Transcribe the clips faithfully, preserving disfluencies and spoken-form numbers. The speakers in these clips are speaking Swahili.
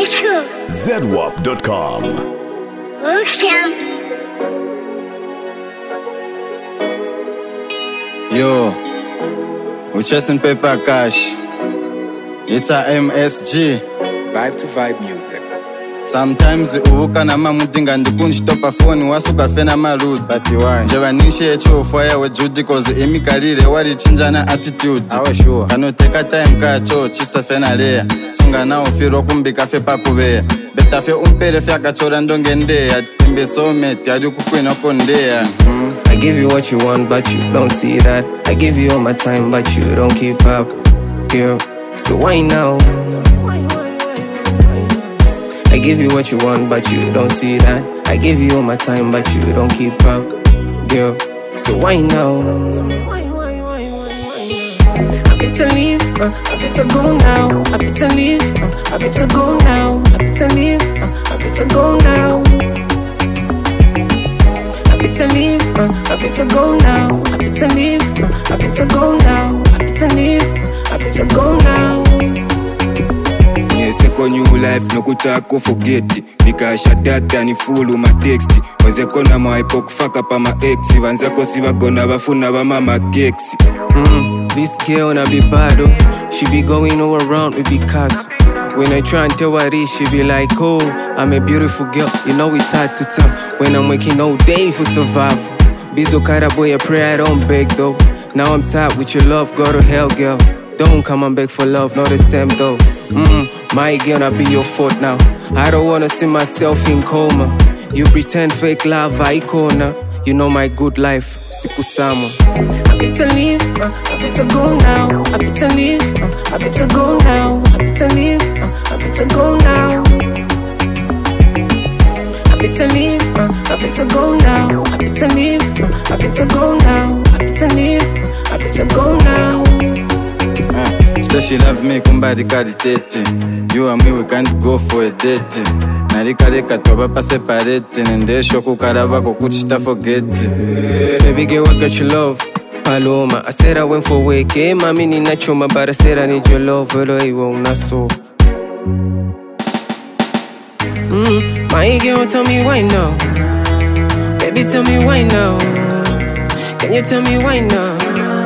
Z W A P dot com. Yo, we're chasing paper cash. It's a M S G. Vibe to vibe music. Sometimes uvuka na mamudinga ndikunshitopa phone wasuka fena marude. But why? Njeba nishe echo fire we Judy cause imikalire wali chinjana attitude. Awe sure. Kano take a time kacho chisa fena lea. Songa na ufiro kumbika fe pakubea. Beta fe umpere fe akachora ndongendea. Timbe someti adi kukwina kondea. Mm. I give you what you want but you don't see that. I give you all my time but you don't keep up, girl. So why now? I give you what you want but you don't see that. I give you all my time but you don't keep up, girl. So why now? I better leave, uh, I better go now. I better leave, uh, I better go now. I better leave, uh, I better go now. I better leave, uh, I better go now. I better leave, uh, I better go now. I better leave, uh, I better go now. Seko new life no kutako forget. Nikasha data ni full ma text. Wazeko na maipo kufaka pa ma ex. Vanzako si wagona bafuna ba mama keksi. Mm, this girl na be bad oh. She be going all around with Picasso. When I try and tell her this, she be like, oh, I'm a beautiful girl, you know it's hard to tell. When I'm working all day for survival. Bizo kara boy, I pray I don't beg though. Now I'm tired with your love, go to hell girl. Don't come and beg for love, not the same though. Mm, my girl, I be your fault now. I don't wanna see myself in coma. You pretend fake love, icona. You know my good life, sikusama. I better leave, uh, I better go now. I better leave, uh, I better go now. I better leave, uh, I better go now. I better leave, uh, I better go now. I better leave, uh, I better go now. I better leave, uh, I better go now. Uh, she said she love me, kumbadi kaditete. You and me, we can't go for a date. Narika reka toba pa separate. Nende shoku karava kukuchita forget. Baby girl, I got your love, Paloma. I said I went for wake, hey, mami ni nachoma, but I said I need your love, pero iwo unaso. Mm, my girl, tell me why now. Baby, tell me why now. Can you tell me why now?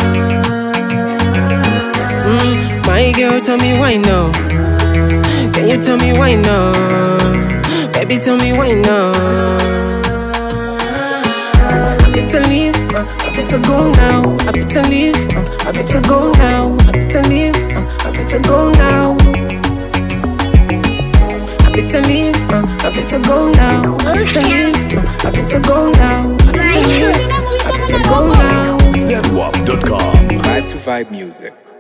Mm, my girl, tell me why now. Can you tell me why now? Baby, tell me why now. I better leave, uh, I better go now. I better leave, uh, I better go now. I better leave, uh, I better go now. I better leave, uh, I better go now. I better leave, uh, I better go now. I better leave, I better go now. Z W A P dot com. Vibe to vibe music.